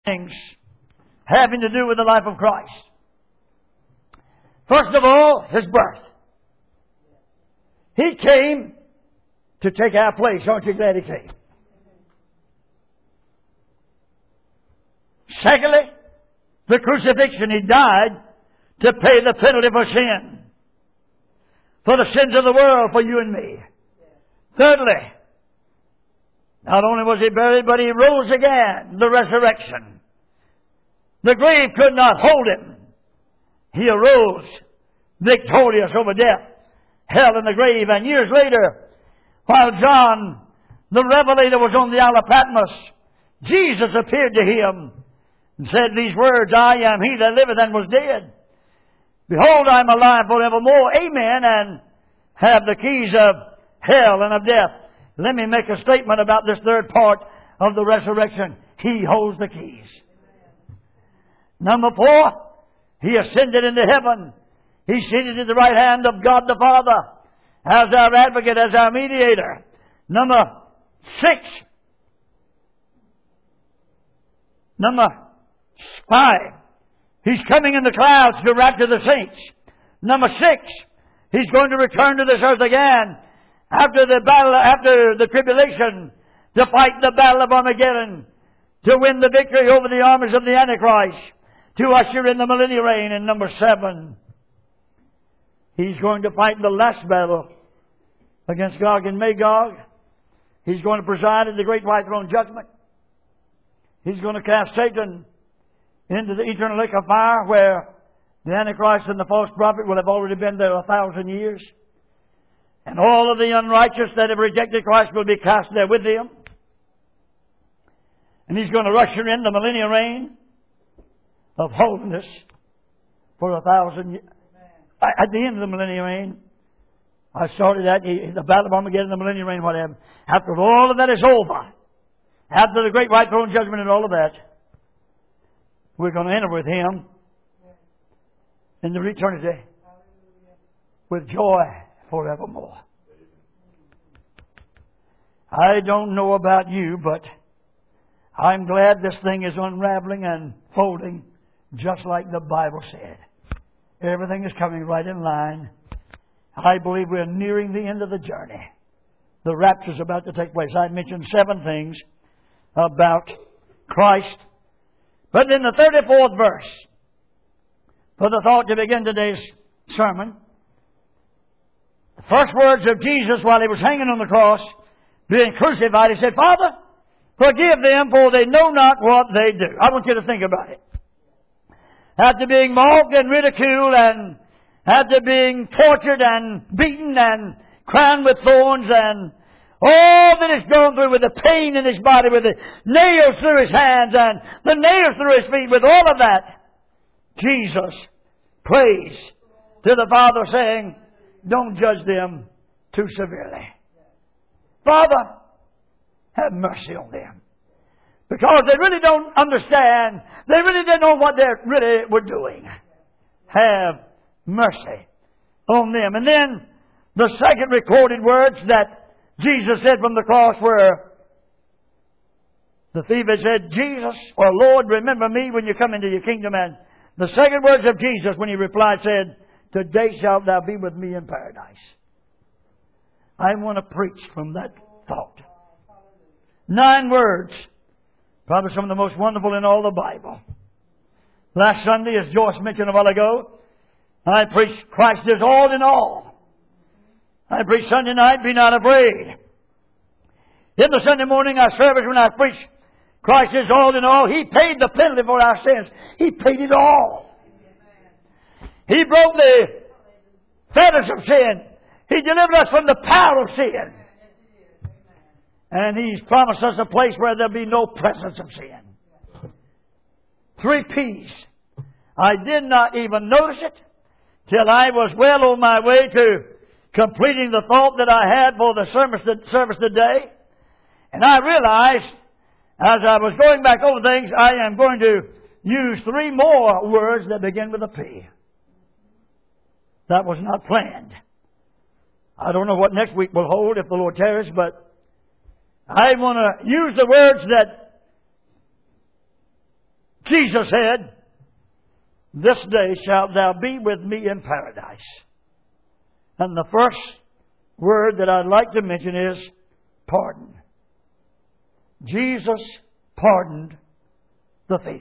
things having to do with the life of Christ. First of all, His birth. He came to take our place. Aren't you glad He came? Secondly, the crucifixion. He died to pay the penalty for sin. For the sins of the world, for you and me. Thirdly, not only was He buried, but He rose again. The resurrection. The grave could not hold Him. He arose victorious over death, hell, and the grave. And years later, while John the Revelator was on the Isle of Patmos, Jesus appeared to him and said these words, I am He that liveth and was dead. Behold, I am alive forevermore. Amen. And have the keys of hell and of death. Let me make a statement about this third part of the resurrection. He holds the keys. Number 4, He ascended into heaven. He's seated at the right hand of God the Father as our advocate, as our mediator. Number 5, He's coming in the clouds to rapture the saints. Number 6, He's going to return to this earth again after the battle, after the tribulation, to fight the battle of Armageddon, to win the victory over the armies of the Antichrist, to usher in the millennial reign. And number 7, He's going to fight the last battle against Gog and Magog. He's going to preside at the great white throne judgment. He's going to cast Satan into the eternal lake of fire, where the Antichrist and the false prophet will have already been there 1,000 years. And all of the unrighteous that have rejected Christ will be cast there with Him. And He's going to usher in the millennial reign of holiness for 1,000 years. At the end of the millennial reign, I started at the battle of Armageddon, the millennial reign, whatever. After all of that is over, after the great white throne judgment and all of that, we're going to enter with Him in the eternity with joy forevermore. I don't know about you, but I'm glad this thing is unraveling and folding just like the Bible said. Everything is coming right in line. I believe we're nearing the end of the journey. The rapture is about to take place. I mentioned 7 things about Christ. But in the 34th verse, for the thought to begin today's sermon, the first words of Jesus while He was hanging on the cross, being crucified, He said, Father, forgive them, for they know not what they do. I want you to think about it. After being mocked and ridiculed, and after being tortured and beaten and crowned with thorns, and all that He's gone through with the pain in His body, with the nails through His hands and the nails through His feet, with all of that, Jesus prays to the Father saying, don't judge them too severely. Father, have mercy on them. Because they really don't understand. They really didn't know what they really were doing. Have mercy on them. And then the second recorded words that Jesus said from the cross were, the thief had said, Jesus, or Lord, remember me when you come into your kingdom. And the second words of Jesus when He replied said, today shalt thou be with me in paradise. I want to preach from that thought. 9 words. Probably some of the most wonderful in all the Bible. Last Sunday, as Joyce mentioned a while ago, I preached Christ is all in all. I preached Sunday night, be not afraid. In the Sunday morning service when I preached Christ is all in all, He paid the penalty for our sins. He paid it all. He broke the fetters of sin. He delivered us from the power of sin. And He's promised us a place where there'll be no presence of sin. 3 P's. I did not even notice it till I was well on my way to completing the thought that I had for the service today. And I realized, as I was going back over things, I am going to use 3 more words that begin with a P. That was not planned. I don't know what next week will hold if the Lord tarries, but I want to use the words that Jesus said, "This day shalt thou be with me in paradise." And the first word that I'd like to mention is pardon. Jesus pardoned the thief.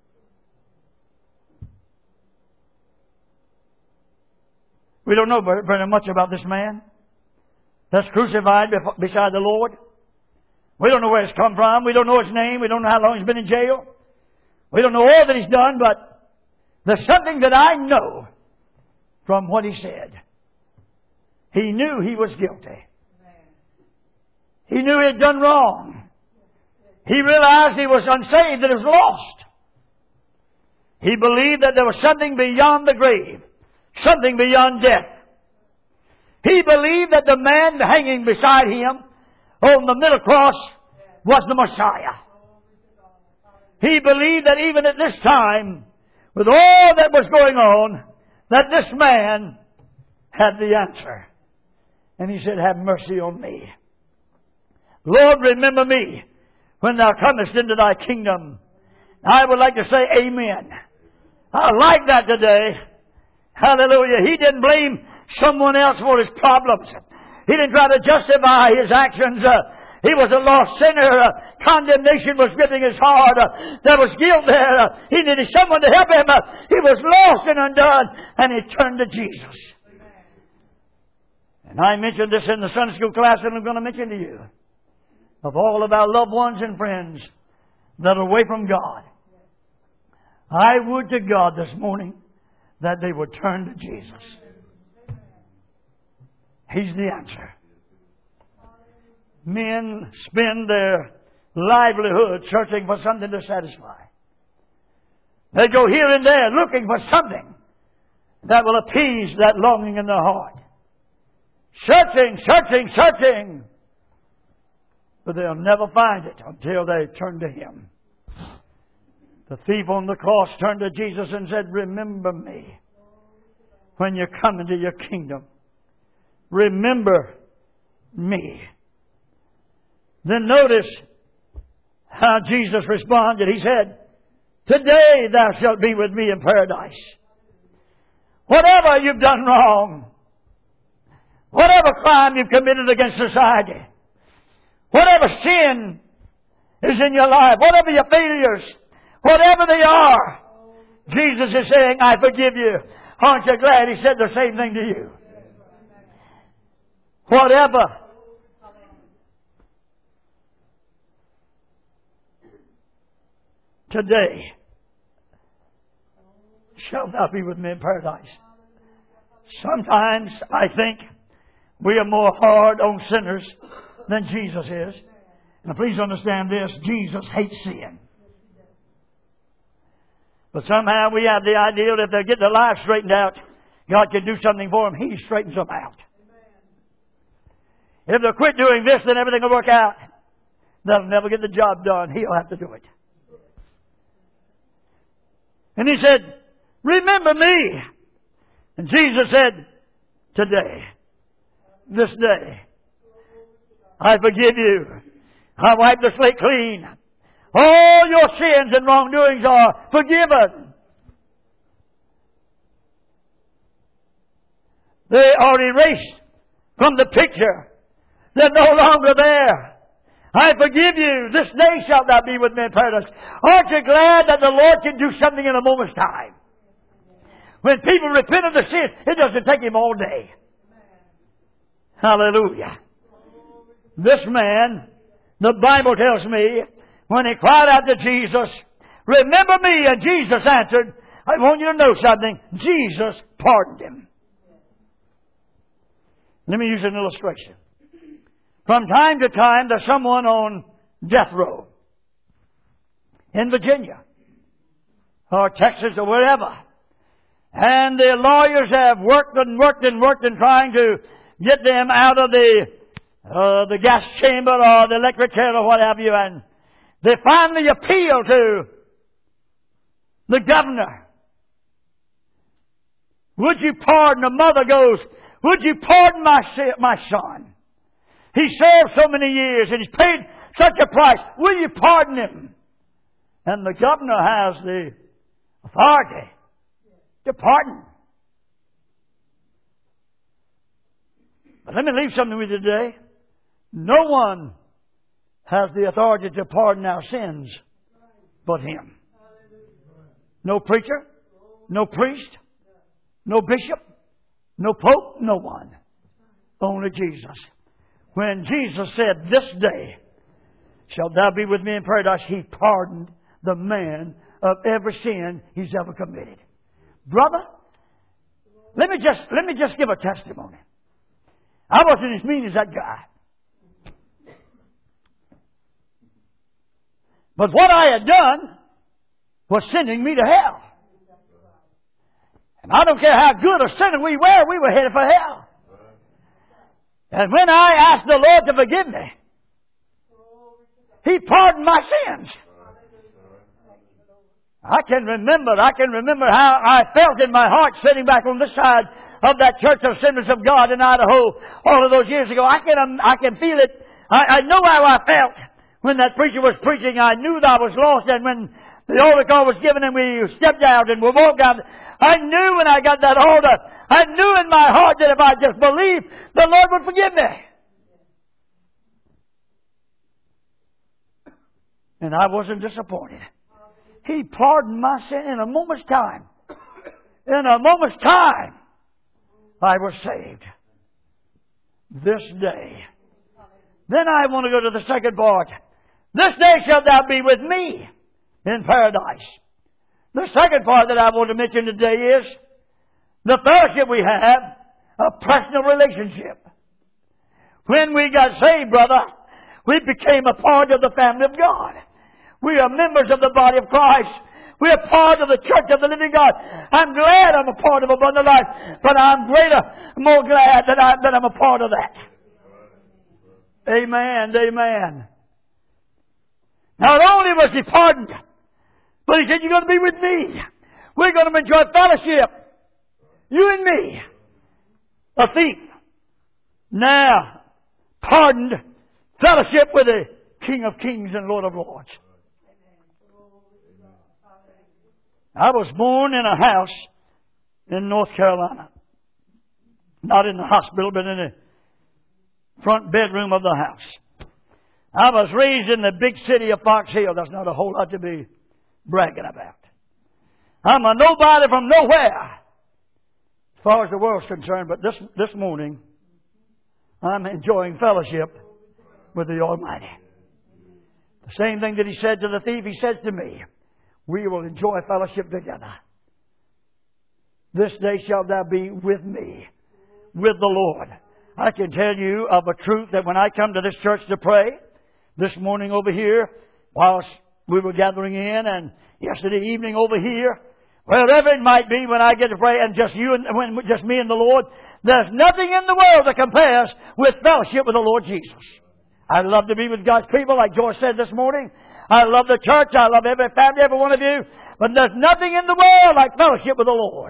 We don't know very much about this man that's crucified beside the Lord. We don't know where he's come from. We don't know his name. We don't know how long he's been in jail. We don't know all that he's done, but there's something that I know from what he said. He knew he was guilty. He knew he had done wrong. He realized he was unsaved, that he was lost. He believed that there was something beyond the grave, something beyond death. He believed that the man hanging beside him on the middle cross was the Messiah. He believed that even at this time, with all that was going on, that this man had the answer. And he said, "Have mercy on me. Lord, remember me when thou comest into thy kingdom." I would like to say amen. I like that today. Hallelujah. He didn't blame someone else for his problems. He didn't try to justify his actions. He was a lost sinner. Condemnation was gripping his heart. There was guilt there. He needed someone to help him. He was lost and undone. And he turned to Jesus. And I mentioned this in the Sunday school class, and I'm going to mention to you. Of all of our loved ones and friends that are away from God, I would to God this morning that they would turn to Jesus. He's the answer. Men spend their livelihood searching for something to satisfy. They go here and there looking for something that will appease that longing in their heart. Searching, searching, searching. But they'll never find it until they turn to Him. The thief on the cross turned to Jesus and said, "Remember me when you come into your kingdom. Remember me." Then notice how Jesus responded. He said, "Today thou shalt be with me in paradise." Whatever you've done wrong, whatever crime you've committed against society, whatever sin is in your life, whatever your failures, whatever they are, Jesus is saying, "I forgive you." Aren't you glad He said the same thing to you? Whatever. Today shalt thou be with me in paradise. Sometimes I think we are more hard on sinners than Jesus is. Now please understand this, Jesus hates sin. But somehow we have the idea that if they get their lives straightened out, God can do something for them. He straightens them out. If they quit doing this, then everything will work out. They'll never get the job done. He'll have to do it. And He said, "Remember me." And Jesus said, "Today, this day, I forgive you. I wipe the slate clean. All your sins and wrongdoings are forgiven. They are erased from the picture. They're no longer there. I forgive you. This day shalt thou be with me in paradise." Aren't you glad that the Lord can do something in a moment's time? When people repent of their sin, it doesn't take Him all day. Hallelujah. This man, the Bible tells me, when he cried out to Jesus, "Remember me," and Jesus answered, I want you to know something. Jesus pardoned him. Let me use an illustration. From time to time, there's someone on death row in Virginia or Texas or wherever. And the lawyers have worked and trying to get them out of the gas chamber or the electric chair or what have you. And they finally appeal to the governor. "Would you pardon?" The mother goes, "Would you pardon my son? He served so many years and he's paid such a price. Will you pardon him?" And the governor has the authority to pardon. But let me leave something with you today. No one has the authority to pardon our sins but Him. No preacher, no priest, no bishop, no pope, no one. Only Jesus. When Jesus said, "This day shalt thou be with me in paradise," He pardoned the man of every sin he's ever committed. Brother, let me just give a testimony. I wasn't as mean as that guy. But what I had done was sending me to hell. And I don't care how good a sinner we were headed for hell. And when I asked the Lord to forgive me, He pardoned my sins. I can remember how I felt in my heart sitting back on this side of that Church of Assemblies of God in Idaho all of those years ago. I can feel it. I know how I felt when that preacher was preaching. I knew that I was lost, and when the altar call was given and we stepped out and we walked out, I knew when I got that altar, I knew in my heart that if I just believed, the Lord would forgive me. And I wasn't disappointed. He pardoned my sin in a moment's time. In a moment's time, I was saved. This day. Then I want to go to the second part. This day shalt thou be with me in paradise. The second part that I want to mention today is the fellowship we have, a personal relationship. When we got saved, brother, we became a part of the family of God. We are members of the body of Christ. We are part of the church of the living God. I'm glad I'm a part of Abundant Life, but I'm more glad that I'm a part of that. Amen. Amen. Not only was He pardoned, but He said, "You're going to be with me. We're going to enjoy fellowship. You and me." A thief, now pardoned, fellowship with the King of Kings and Lord of Lords. I was born in a house in North Carolina. Not in the hospital, but in the front bedroom of the house. I was raised in the big city of Fox Hill. That's not a whole lot to be bragging about. I'm a nobody from nowhere as far as the world's concerned, but this morning I'm enjoying fellowship with the Almighty. The same thing that He said to the thief, He says to me. We will enjoy fellowship together. This day shalt thou be with me, with the Lord. I can tell you of a truth that when I come to this church to pray, this morning over here, whilst we were gathering in, and yesterday evening over here, wherever it might be when I get to pray, and just me and the Lord, there's nothing in the world that compares with fellowship with the Lord Jesus. I love to be with God's people, like George said this morning. I love the church. I love every family, every one of you. But there's nothing in the world like fellowship with the Lord.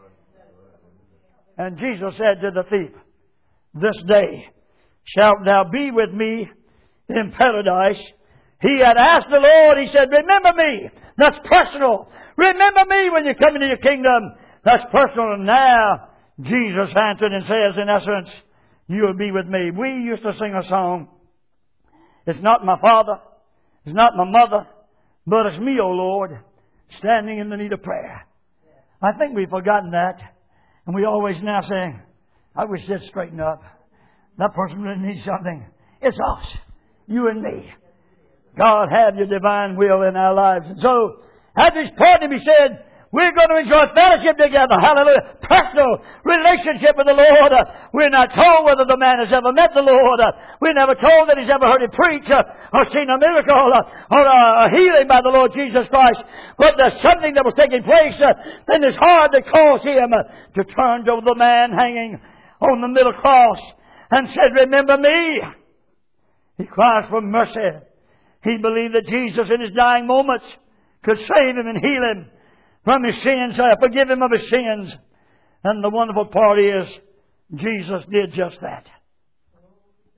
And Jesus said to the thief, "This day shalt thou be with me in paradise." He had asked the Lord, He said, "Remember me." That's personal. Remember me when you come into your kingdom. That's personal. And now Jesus answered and says, in essence, "You will be with me." We used to sing a song. It's not my father, it's not my mother, but it's me, O Lord, standing in the need of prayer. I think we've forgotten that. And we always now say, "I wish they'd straighten up. That person really needs something." It's us, you and me. God, have your divine will in our lives. And so, at this point, He said, we're going to enjoy fellowship together. Hallelujah. Personal relationship with the Lord. We're not told whether the man has ever met the Lord. We're never told that he's ever heard Him preach or seen a miracle or a healing by the Lord Jesus Christ. But there's something that was taking place in His heart that caused Him to turn to the man hanging on the middle cross and said, "Remember me." He cries for mercy. He believed that Jesus in His dying moments could save him and heal him from his sins, forgive him of his sins. And the wonderful part is, Jesus did just that.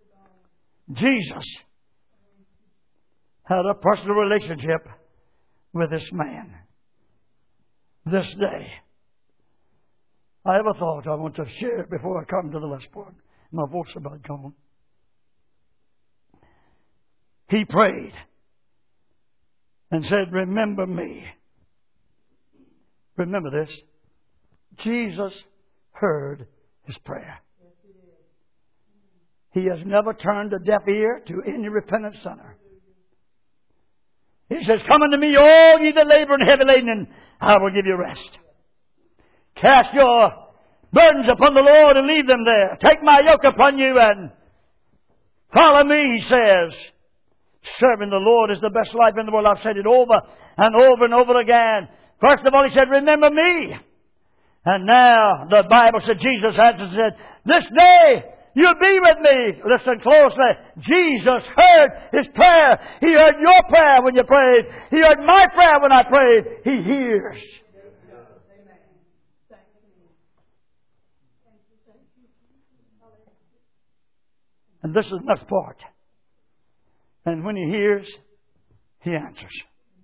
Jesus had a personal relationship with this man this day. I have a thought I want to share before I come to the last part. My voice is about gone. He prayed and said, remember me. Remember this. Jesus heard his prayer. He has never turned a deaf ear to any repentant sinner. He says, come unto me, all ye that labor and heavy laden, and I will give you rest. Cast your burdens upon the Lord and leave them there. Take my yoke upon you and follow me, he says. Serving the Lord is the best life in the world. I've said it over and over and over again. First of all, he said, remember me. And now the Bible said, Jesus answered and said, this day you'll be with me. Listen closely. Jesus heard his prayer. He heard your prayer when you prayed. He heard my prayer when I prayed. He hears. And this is the next part. And when he hears, he answers.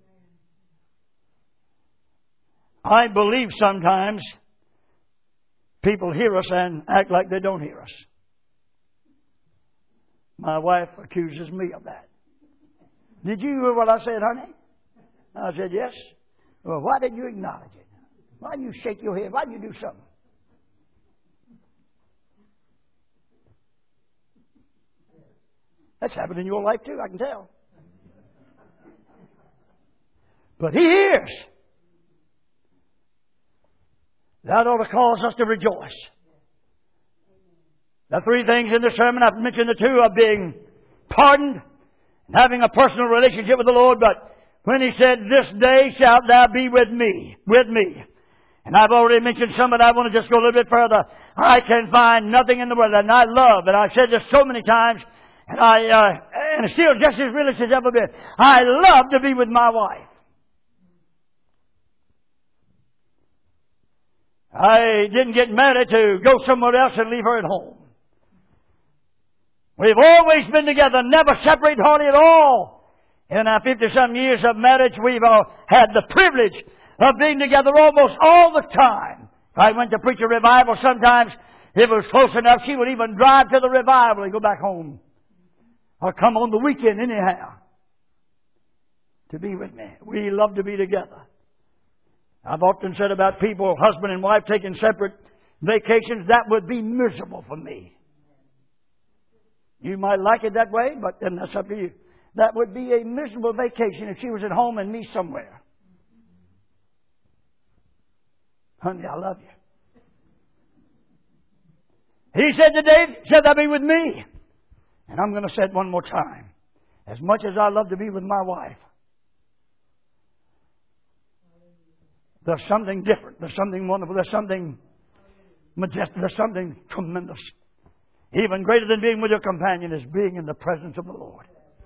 I believe sometimes people hear us and act like they don't hear us. My wife accuses me of that. Did you hear what I said, honey? I said, yes. Well, why didn't you acknowledge it? Why didn't you shake your head? Why didn't you do something? That's happened in your life too, I can tell. But he hears. That ought to cause us to rejoice. The three things in the sermon, I've mentioned the two of being pardoned and having a personal relationship with the Lord. But when he said, this day shalt thou be with me. And I've already mentioned some, but I want to just go a little bit further. I can find nothing in the world, and I love, and I've said this so many times, and it's still just as real as it's ever been. I love to be with my wife. I didn't get married to go somewhere else and leave her at home. We've always been together, never separated hardly at all. In our 50-some years of marriage, we've had the privilege of being together almost all the time. If I went to preach a revival, sometimes if it was close enough, she would even drive to the revival and go back home. Or come on the weekend anyhow to be with me. We love to be together. I've often said about people, husband and wife, taking separate vacations, that would be miserable for me. You might like it that way, but then that's up to you. That would be a miserable vacation if she was at home and me somewhere. Honey, I love you. He said today, shall thou be with me? And I'm going to say it one more time. As much as I love to be with my wife, there's something different. There's something wonderful. There's something majestic. There's something tremendous. Even greater than being with your companion is being in the presence of the Lord.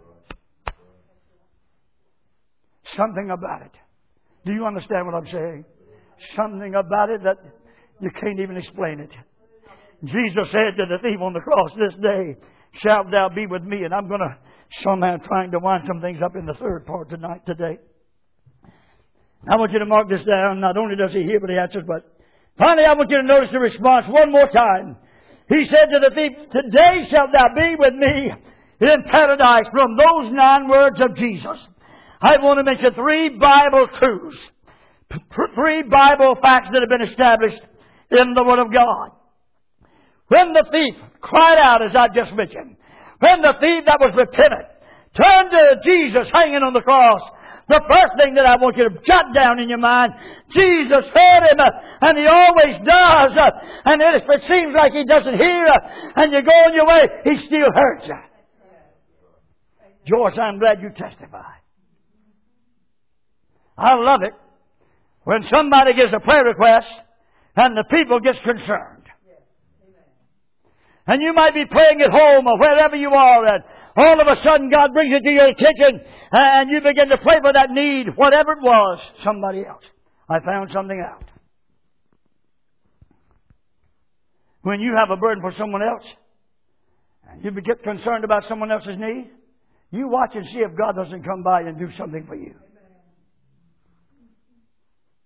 Something about it. Do you understand what I'm saying? Something about it that you can't even explain it. Jesus said to the thief on the cross, this day shalt thou be with me. And I'm going to somehow trying to wind some things up in the third part today. I want you to mark this down. Not only does he hear, but he answers. But finally, I want you to notice the response one more time. He said to the thief, today shalt thou be with me in paradise. From those 9 words of Jesus, I want to mention 3 Bible truths. 3 Bible facts that have been established in the Word of God. When the thief cried out, as I just mentioned, when the thief that was repentant turned to Jesus hanging on the cross, the first thing that I want you to jot down in your mind, Jesus heard him, and he always does. And if it seems like he doesn't hear, and you go on your way, he still heard you. George, I'm glad you testify. I love it when somebody gives a prayer request and the people gets concerned. And you might be praying at home or wherever you are, and all of a sudden God brings it to your attention and you begin to pray for that need, whatever it was, somebody else. I found something out. When you have a burden for someone else and you get concerned about someone else's need, you watch and see if God doesn't come by and do something for you.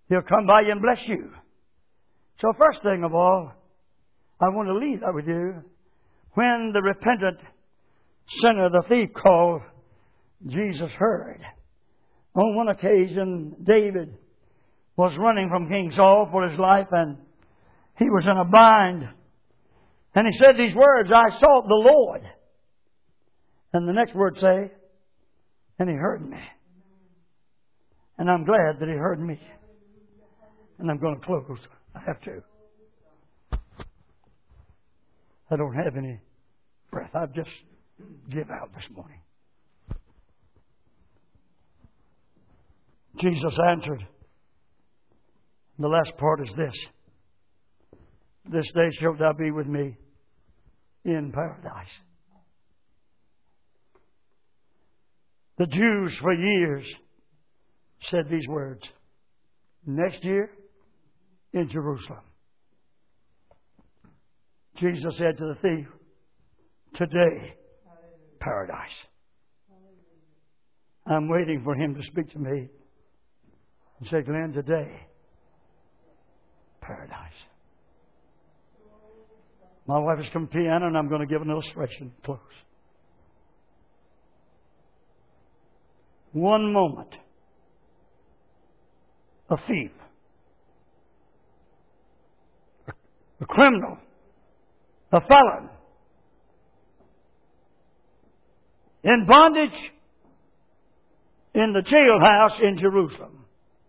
He'll come by you and bless you. So first thing of all, I want to leave that with you. When the repentant sinner, the thief, called, Jesus heard. On one occasion, David was running from King Saul for his life, and he was in a bind. And he said these words, I sought the Lord. And the next words say, and He heard me. And I'm glad that He heard me. And I'm going to close. I have to. I don't have any breath. I've just give out this morning. Jesus answered. The last part is this. This day shalt thou be with me in paradise. The Jews for years said these words. Next year in Jerusalem. Jesus said to the thief, today, paradise. I'm waiting for Him to speak to me and say, Glenn, today, paradise. My wife has come to the piano and I'm going to give an illustration. Close. One moment, a thief, a criminal, a felon, in bondage in the jailhouse in Jerusalem.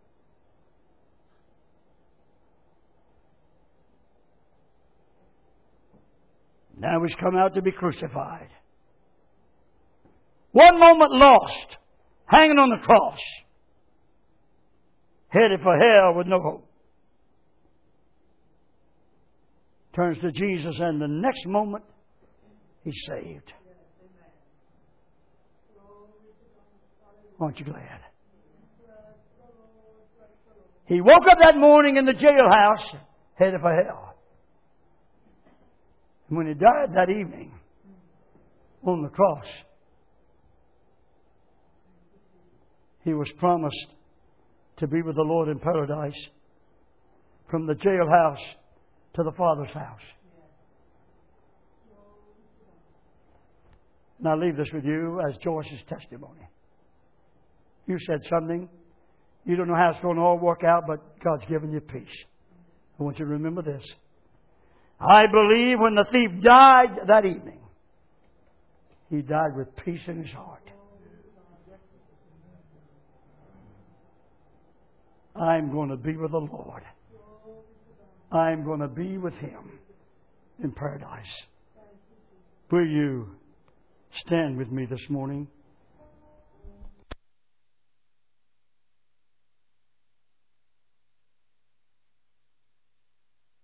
Now he's come out to be crucified. One moment lost, hanging on the cross, headed for hell with no hope. Turns to Jesus, and the next moment, he's saved. Aren't you glad? He woke up that morning in the jailhouse, headed for hell. And when he died that evening on the cross, he was promised to be with the Lord in paradise from the jailhouse to the Father's house. Now I leave this with you as Joyce's testimony. You said something. You don't know how it's going to all work out, but God's given you peace. I want you to remember this. I believe when the thief died that evening, he died with peace in his heart. I'm going to be with the Lord. I'm going to be with Him in paradise. Will you stand with me this morning?